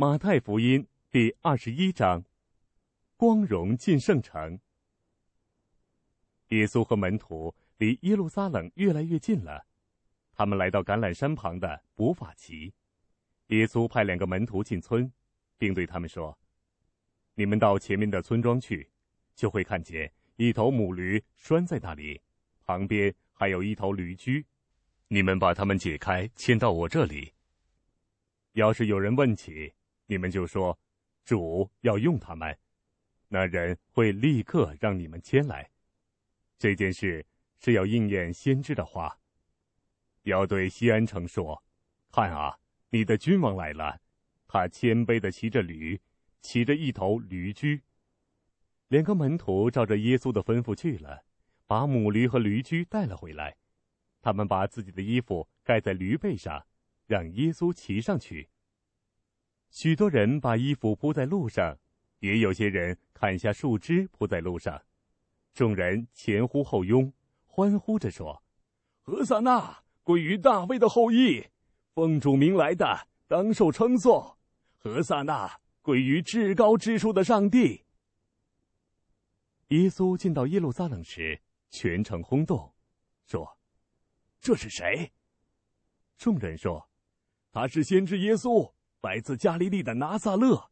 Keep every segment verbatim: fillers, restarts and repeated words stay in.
马太福音第二十一章，光荣进圣城。耶稣和门徒离耶路撒冷越来越近了，他们来到橄榄山旁的伯法其。耶稣派两个门徒进村，并对他们说：你们到前面的村庄去，就会看见一头母驴拴在那里，旁边还有一头驴驹，你们把它们解开，牵到我这里。要是有人问起，你们就说，主要用他们，那人会立刻让你们牵来。这件事是要应验先知的话，要对西安城说：看啊，你的君王来了，他谦卑地骑着驴，骑着一头驴驹。两个门徒照着耶稣的吩咐去了，把母驴和驴驹带了回来。他们把自己的衣服盖在驴背上，让耶稣骑上去。许多人把衣服铺在路上，也有些人砍下树枝铺在路上。众人前呼后拥，欢呼着说：何撒那，归于大卫的后裔，奉主名来的，当受称颂。何撒那，归于至高之处的上帝。耶稣进到耶路撒冷时，全城轰动，说：这是谁？众人说：他是先知耶稣，来自加利利的拿撒勒。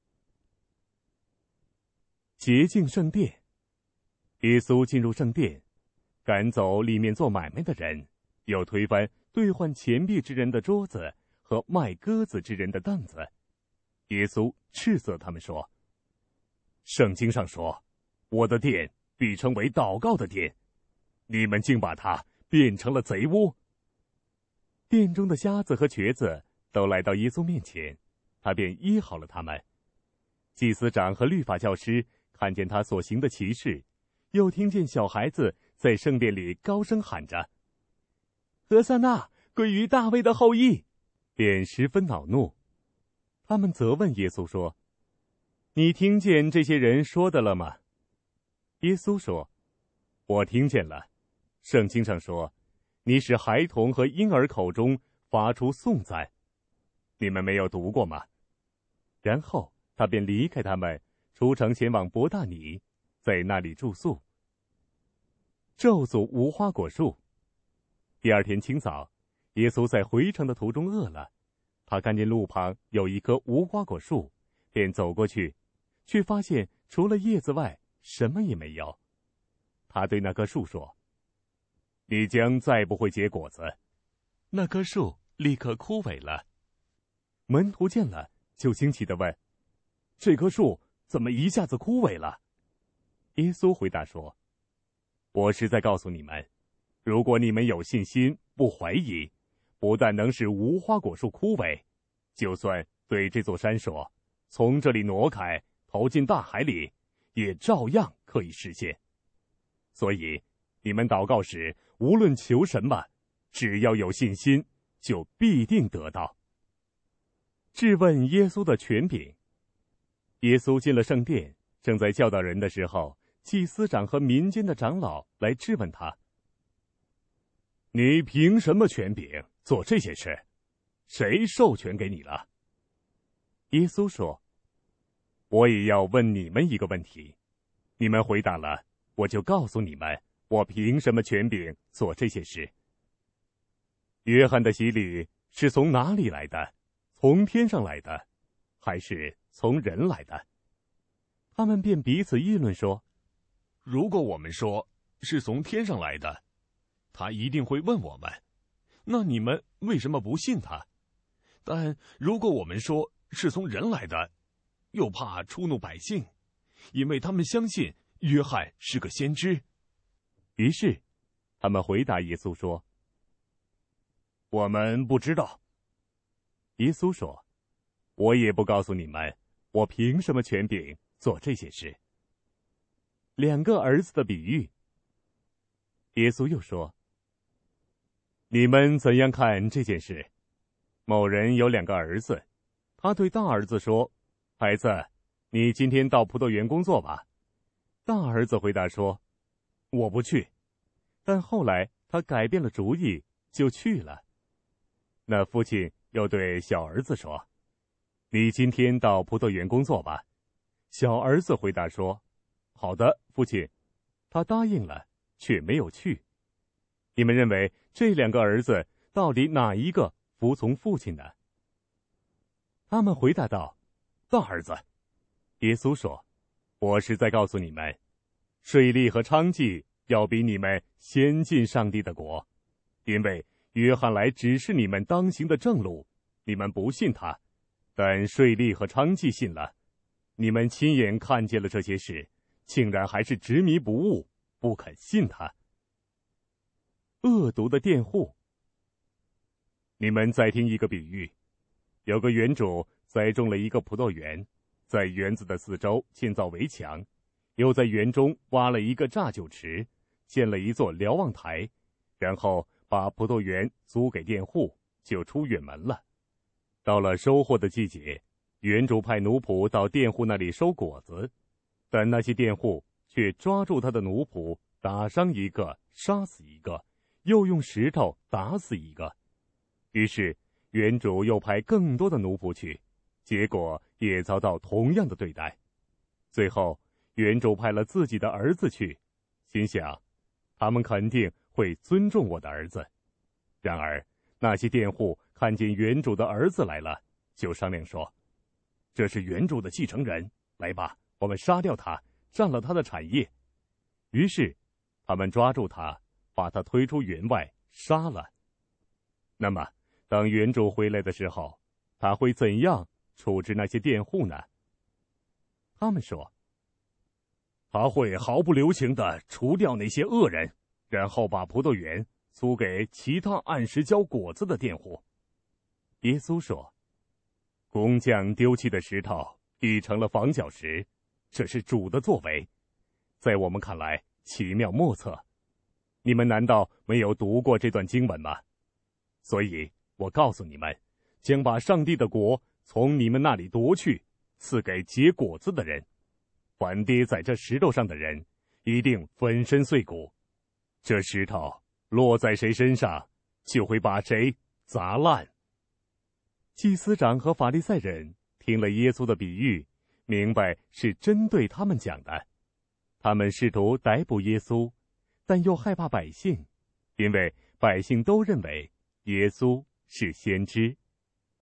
洁净圣殿。耶稣进入圣殿，赶走里面做买卖的人，又推翻兑换钱币之人的桌子和卖鸽子之人的凳子。耶稣斥责他们说：圣经上说，我的殿必称为祷告的殿，你们竟把它变成了贼窝。殿中的瞎子和瘸子都来到耶稣面前，他便医好了他们。祭司长和律法教师看见他所行的奇事，又听见小孩子在圣殿里高声喊着：何撒那，归于大卫的后裔，便十分恼怒。他们责问耶稣说：你听见这些人说的了吗？耶稣说：我听见了。圣经上说，你使孩童和婴儿口中发出颂赞，你们没有读过吗？然后他便离开他们，出城前往伯大尼，在那里住宿。咒诅无花果树。第二天清早，耶稣在回城的途中饿了，他看见路旁有一棵无花果树，便走过去，却发现除了叶子外什么也没有。他对那棵树说：你将再不会结果子。那棵树立刻枯萎了。门徒见了，就惊奇地问：这棵树怎么一下子枯萎了？耶稣回答说：我实在告诉你们，如果你们有信心，不怀疑，不但能使无花果树枯萎，就算对这座山说，从这里挪开，投进大海里，也照样可以实现。所以你们祷告时，无论求什么，只要有信心，就必定得到。质问耶稣的权柄。耶稣进了圣殿，正在教导人的时候，祭司长和民间的长老来质问他：你凭什么权柄做这些事？谁授权给你了？耶稣说：我也要问你们一个问题，你们回答了，我就告诉你们，我凭什么权柄做这些事。约翰的洗礼是从哪里来的？从天上来的，还是从人来的？他们便彼此议论说：如果我们说是从天上来的，他一定会问我们，那你们为什么不信他？但如果我们说是从人来的，又怕触怒百姓，因为他们相信约翰是个先知。于是他们回答耶稣说：我们不知道。耶稣说：我也不告诉你们，我凭什么权柄做这些事。两个儿子的比喻。耶稣又说：你们怎样看这件事？某人有两个儿子，他对大儿子说：孩子，你今天到葡萄园工作吧。大儿子回答说：我不去。但后来他改变了主意，就去了。那父亲又对小儿子说： 你今天到葡萄园工作吧。”小儿子回答说：“好的，父亲。”他答应了，却没有去。你们认为这两个儿子到底哪一个服从父亲呢？他们回答道：“大儿子。”耶稣说：“我是在告诉你们，税吏和娼妓要比你们先进上帝的国，因为约翰来指示你们当行的正路，你们不信他，但税吏和娼妓信了。你们亲眼看见了这些事，竟然还是执迷不悟，不肯信他。”恶毒的佃户。你们再听一个比喻，有个园主栽种了一个葡萄园，在园子的四周建造围墙，又在园中挖了一个榨酒池，建了一座瞭望台，然后把葡萄园租给佃户，就出远门了。到了收获的季节，园主派奴仆到佃户那里收果子，但那些佃户却抓住他的奴仆，打伤一个，杀死一个，又用石头打死一个。于是园主又派更多的奴仆去，结果也遭到同样的对待。最后园主派了自己的儿子去，心想他们肯定会尊重我的儿子。然而那些佃户看见园主的儿子来了，就商量说：“这是园主的继承人，来吧，我们杀掉他，占了他的产业。”于是他们抓住他，把他推出园外杀了。那么当园主回来的时候，他会怎样处置那些佃户呢？他们说：“他会毫不留情地除掉那些恶人，然后把葡萄园租给其他按时交果子的佃户。”耶稣说：“工匠丢弃的石头已成了房角石，这是主的作为，在我们看来奇妙莫测。你们难道没有读过这段经文吗？所以我告诉你们，将把上帝的国从你们那里夺去，赐给结果子的人。凡跌在这石头上的人，一定粉身碎骨。这石头落在谁身上，就会把谁砸烂。”祭司长和法利赛人听了耶稣的比喻，明白是针对他们讲的。他们试图逮捕耶稣，但又害怕百姓，因为百姓都认为耶稣是先知。